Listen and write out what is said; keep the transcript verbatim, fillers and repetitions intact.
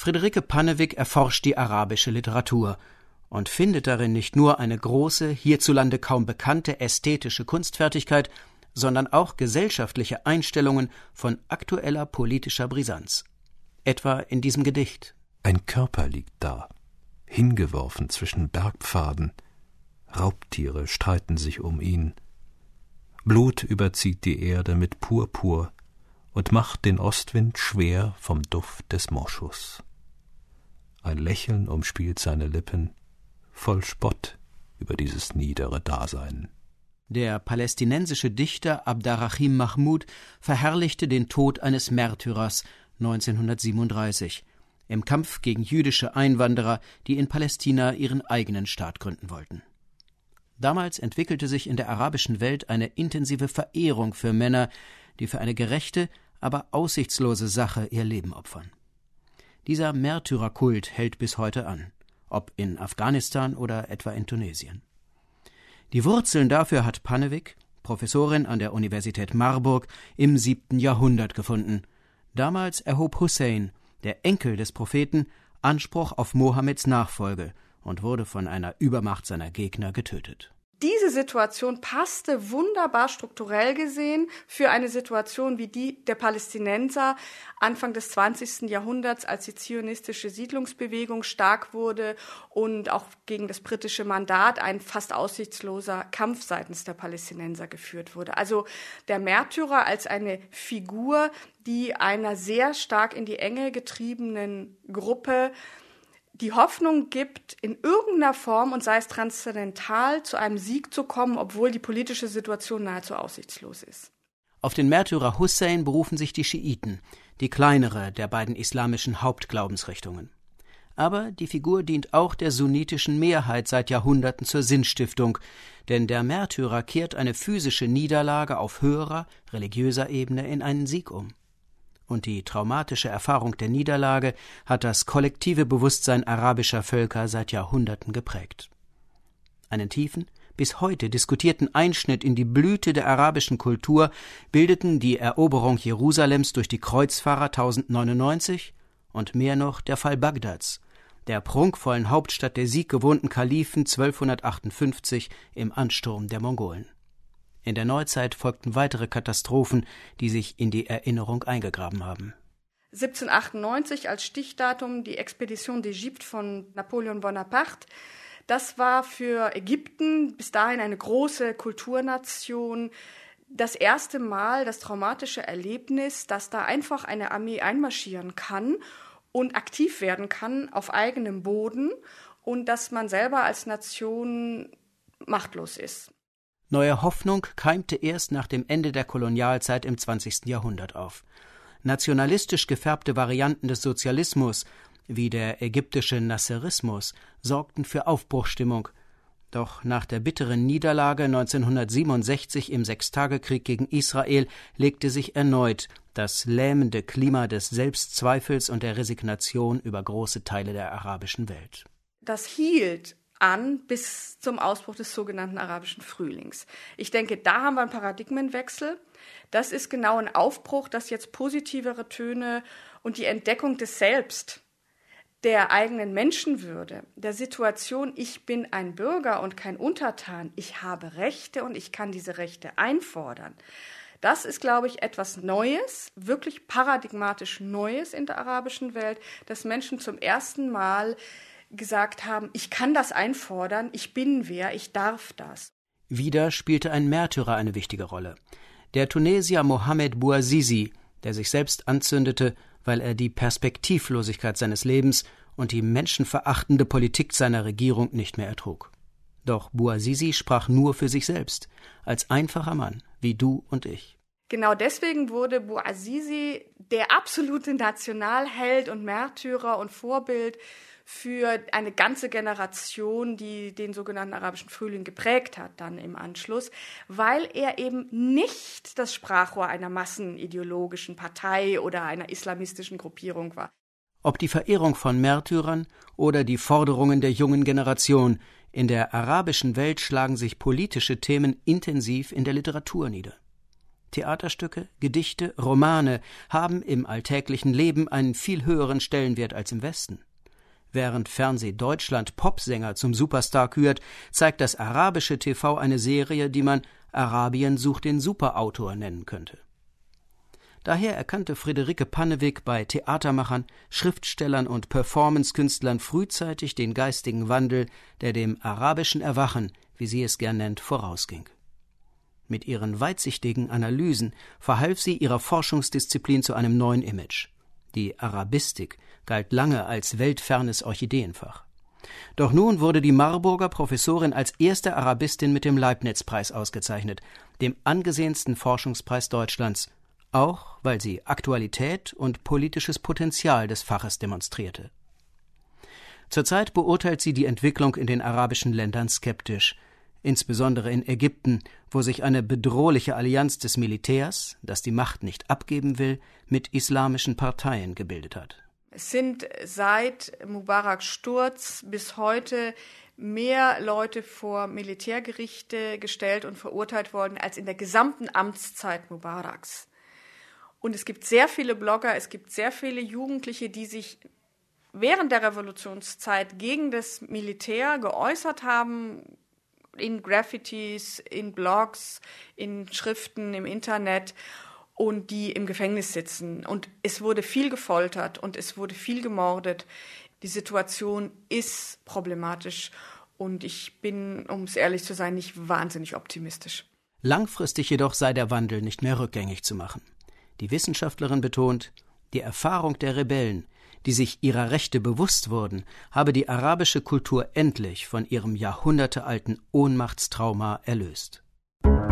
Friederike Pannewick erforscht die arabische Literatur und findet darin nicht nur eine große, hierzulande kaum bekannte ästhetische Kunstfertigkeit, sondern auch gesellschaftliche Einstellungen von aktueller politischer Brisanz. Etwa in diesem Gedicht. Ein Körper liegt da, hingeworfen zwischen Bergpfaden. Raubtiere streiten sich um ihn. Blut überzieht die Erde mit Purpur und macht den Ostwind schwer vom Duft des Moschus. Ein Lächeln umspielt seine Lippen, voll Spott über dieses niedere Dasein. Der palästinensische Dichter Abdarrahim Mahmoud verherrlichte den Tod eines Märtyrers neunzehnhundertsiebenunddreißig im Kampf gegen jüdische Einwanderer, die in Palästina ihren eigenen Staat gründen wollten. Damals entwickelte sich in der arabischen Welt eine intensive Verehrung für Männer, die für eine gerechte, aber aussichtslose Sache ihr Leben opfern. Dieser Märtyrerkult hält bis heute an, ob in Afghanistan oder etwa in Tunesien. Die Wurzeln dafür hat Pannewick, Professorin an der Universität Marburg, im siebten Jahrhundert gefunden. Damals erhob Hussein, der Enkel des Propheten, Anspruch auf Mohammeds Nachfolge und wurde von einer Übermacht seiner Gegner getötet. Diese Situation passte wunderbar strukturell gesehen für eine Situation wie die der Palästinenser Anfang des zwanzigsten Jahrhunderts, als die zionistische Siedlungsbewegung stark wurde und auch gegen das britische Mandat ein fast aussichtsloser Kampf seitens der Palästinenser geführt wurde. Also der Märtyrer als eine Figur, die einer sehr stark in die Enge getriebenen Gruppe die Hoffnung gibt, in irgendeiner Form, und sei es transzendental, zu einem Sieg zu kommen, obwohl die politische Situation nahezu aussichtslos ist. Auf den Märtyrer Hussein berufen sich die Schiiten, die kleinere der beiden islamischen Hauptglaubensrichtungen. Aber die Figur dient auch der sunnitischen Mehrheit seit Jahrhunderten zur Sinnstiftung, denn der Märtyrer kehrt eine physische Niederlage auf höherer, religiöser Ebene in einen Sieg um. Und die traumatische Erfahrung der Niederlage hat das kollektive Bewusstsein arabischer Völker seit Jahrhunderten geprägt. Einen tiefen, bis heute diskutierten Einschnitt in die Blüte der arabischen Kultur bildeten die Eroberung Jerusalems durch die Kreuzfahrer tausendneunundneunzig und mehr noch der Fall Bagdads, der prunkvollen Hauptstadt der sieggewohnten Kalifen zwölfhundertachtundfünfzig im Ansturm der Mongolen. In der Neuzeit folgten weitere Katastrophen, die sich in die Erinnerung eingegraben haben. siebzehnhundertachtundneunzig als Stichdatum die Expedition d'Égypte von Napoleon Bonaparte. Das war für Ägypten bis dahin eine große Kulturnation. Das erste Mal das traumatische Erlebnis, dass da einfach eine Armee einmarschieren kann und aktiv werden kann auf eigenem Boden und dass man selber als Nation machtlos ist. Neue Hoffnung keimte erst nach dem Ende der Kolonialzeit im zwanzigsten Jahrhundert auf. Nationalistisch gefärbte Varianten des Sozialismus, wie der ägyptische Nasserismus, sorgten für Aufbruchsstimmung. Doch nach der bitteren Niederlage neunzehnhundertsiebenundsechzig im Sechstagekrieg gegen Israel legte sich erneut das lähmende Klima des Selbstzweifels und der Resignation über große Teile der arabischen Welt. Das hielt an bis zum Ausbruch des sogenannten arabischen Frühlings. Ich denke, da haben wir einen Paradigmenwechsel. Das ist genau ein Aufbruch, dass jetzt positivere Töne und die Entdeckung des Selbst, der eigenen Menschenwürde, der Situation, ich bin ein Bürger und kein Untertan, ich habe Rechte und ich kann diese Rechte einfordern. Das ist, glaube ich, etwas Neues, wirklich paradigmatisch Neues in der arabischen Welt, dass Menschen zum ersten Mal gesagt haben, ich kann das einfordern, ich bin wer, ich darf das. Wieder spielte ein Märtyrer eine wichtige Rolle. Der Tunesier Mohamed Bouazizi, der sich selbst anzündete, weil er die Perspektivlosigkeit seines Lebens und die menschenverachtende Politik seiner Regierung nicht mehr ertrug. Doch Bouazizi sprach nur für sich selbst, als einfacher Mann, wie du und ich. Genau deswegen wurde Bouazizi der absolute Nationalheld und Märtyrer und Vorbild für eine ganze Generation, die den sogenannten arabischen Frühling geprägt hat dann im Anschluss, weil er eben nicht das Sprachrohr einer massenideologischen Partei oder einer islamistischen Gruppierung war. Ob die Verehrung von Märtyrern oder die Forderungen der jungen Generation, in der arabischen Welt schlagen sich politische Themen intensiv in der Literatur nieder. Theaterstücke, Gedichte, Romane haben im alltäglichen Leben einen viel höheren Stellenwert als im Westen. Während Fernseh-Deutschland Popsänger zum Superstar kürt, zeigt das arabische T V eine Serie, die man »Arabien sucht den Superautor« nennen könnte. Daher erkannte Friederike Pannewick bei Theatermachern, Schriftstellern und Performancekünstlern frühzeitig den geistigen Wandel, der dem arabischen Erwachen, wie sie es gern nennt, vorausging. Mit ihren weitsichtigen Analysen verhalf sie ihrer Forschungsdisziplin zu einem neuen Image. Die Arabistik galt lange als weltfernes Orchideenfach. Doch nun wurde die Marburger Professorin als erste Arabistin mit dem Leibniz-Preis ausgezeichnet, dem angesehensten Forschungspreis Deutschlands, auch weil sie Aktualität und politisches Potenzial des Faches demonstrierte. Zurzeit beurteilt sie die Entwicklung in den arabischen Ländern skeptisch, insbesondere in Ägypten, wo sich eine bedrohliche Allianz des Militärs, das die Macht nicht abgeben will, mit islamischen Parteien gebildet hat. Es sind seit Mubaraks Sturz bis heute mehr Leute vor Militärgerichte gestellt und verurteilt worden als in der gesamten Amtszeit Mubaraks. Und es gibt sehr viele Blogger, es gibt sehr viele Jugendliche, die sich während der Revolutionszeit gegen das Militär geäußert haben, in Graffitis, in Blogs, in Schriften, im Internet, und die im Gefängnis sitzen. Und es wurde viel gefoltert und es wurde viel gemordet. Die Situation ist problematisch und ich bin, um es ehrlich zu sein, nicht wahnsinnig optimistisch. Langfristig jedoch sei der Wandel nicht mehr rückgängig zu machen. Die Wissenschaftlerin betont, die Erfahrung der Rebellen, die sich ihrer Rechte bewusst wurden, habe die arabische Kultur endlich von ihrem jahrhundertealten Ohnmachtstrauma erlöst.